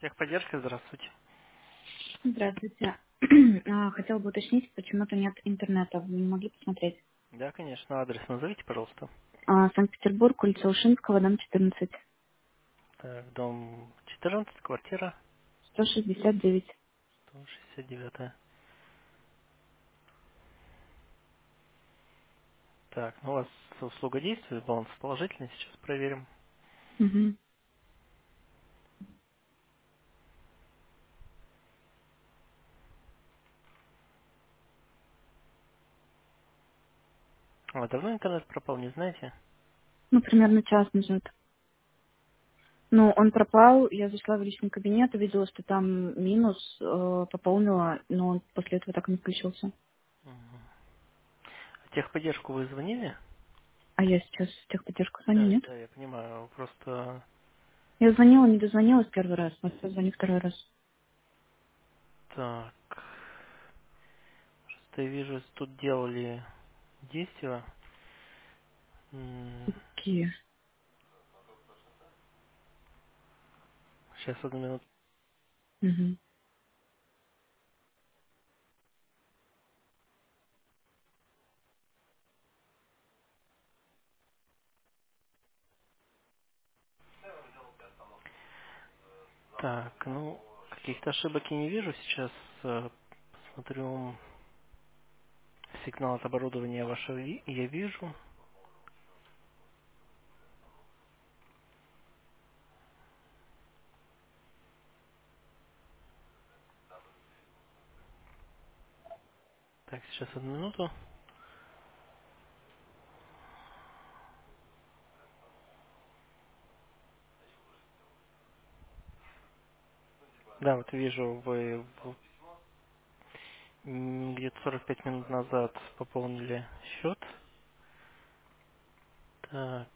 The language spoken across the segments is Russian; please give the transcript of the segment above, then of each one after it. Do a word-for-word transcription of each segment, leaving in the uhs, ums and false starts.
Техподдержка, здравствуйте. Здравствуйте. А, Хотела бы уточнить, почему-то нет интернета. Вы не могли посмотреть? Да, конечно, адрес назовите, пожалуйста. А, Санкт-Петербург, улица Ушинского, дом четырнадцать, Так, дом четырнадцать, квартира сто шестьдесят девять. сто шестьдесят девять. Так, ну у вас услуга действует, баланс положительный, сейчас проверим. Угу. А давно интернет пропал, не знаете? Ну, примерно час назад. Ну, он пропал, я зашла в личный кабинет, увидела, что там минус, э, пополнила, но он после этого так и не включился. Мгм. А техподдержку вы звонили? А я сейчас в техподдержку звоню, Да, нет? да, я понимаю, просто Я звонила, не дозвонилась первый раз, вот сейчас звоню второй раз. так, просто я вижу, тут делали действия. М, Какие? Сейчас, одну минуту. Угу. Так, ну, каких-то ошибок я не вижу сейчас. э, Смотрю, сигнал от оборудования вашего ви- я вижу. Так, сейчас одну минуту. Да, вот вижу, вы в- м, где-то сорок пять минут назад пополнили счет. Так.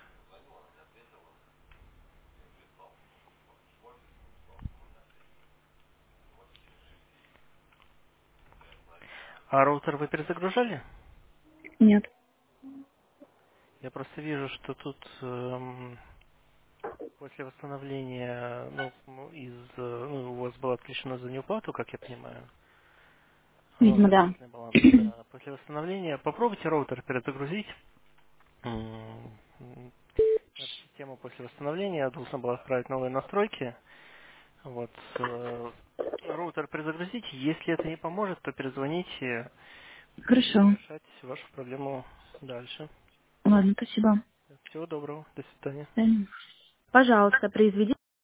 А роутер вы перезагружали? Нет. Я просто вижу, что тут эм, после восстановления, ну, м, из, э, ну, у вас было отключено за неуплату, как я понимаю. Ну, Видимо, да. отрицательный баланс, да. После восстановления попробуйте роутер перезагрузить. М, м, Наша система после восстановления должна была отправить новые настройки. Вот. э, Роутер перезагрузите. Если это не поможет, то перезвоните. Будем Хорошо. решать вашу проблему дальше. Ладно, спасибо. Всего доброго. До свидания. Пожалуйста, произведите